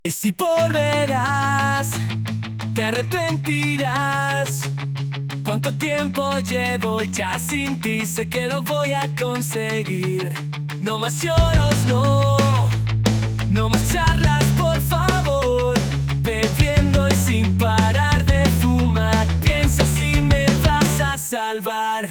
Y si volverás, te arrepentirás. ¿Cuánto tiempo llevo ya sin ti? Sé que lo voy a conseguir. No más lloros, no. No más charlas, por favor. Bebiendo y sin parar de fumar. Piensa si me vas a salvar.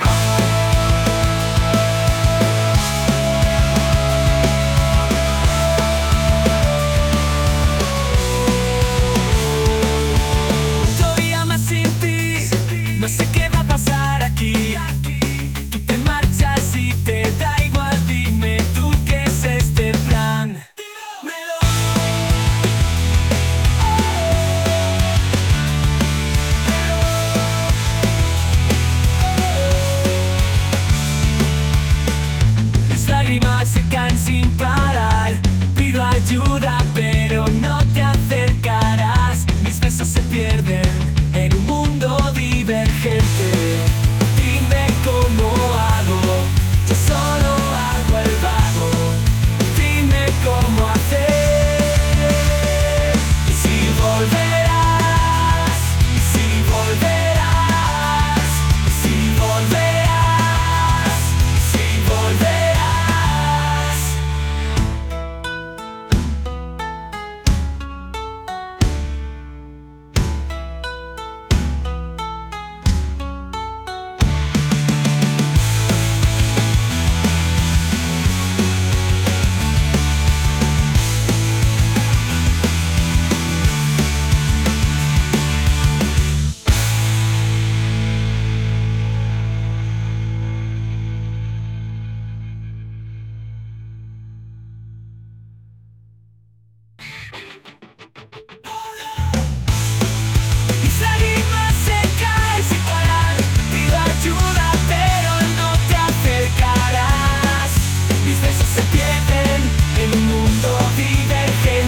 Todavía más sin ti. No sé qué va a pasar aquí. Tú te marchas y te da igual. Dime tú qué es este plan. Dímelo. Mis lágrimas se caen sin parar. Pido ayuda pero no te acercarás. Mis besos se pierden en un mundo divergente. Dime cómo hago, yo solo hago el vago. Dime cómo hacer. Y si volverás, y si volverás, y si volverás, y si volverás. Mis lágrimas se caen sin parar. Pido ayuda pero no te acercarás. Mis besos se pierden en un mundo divergente.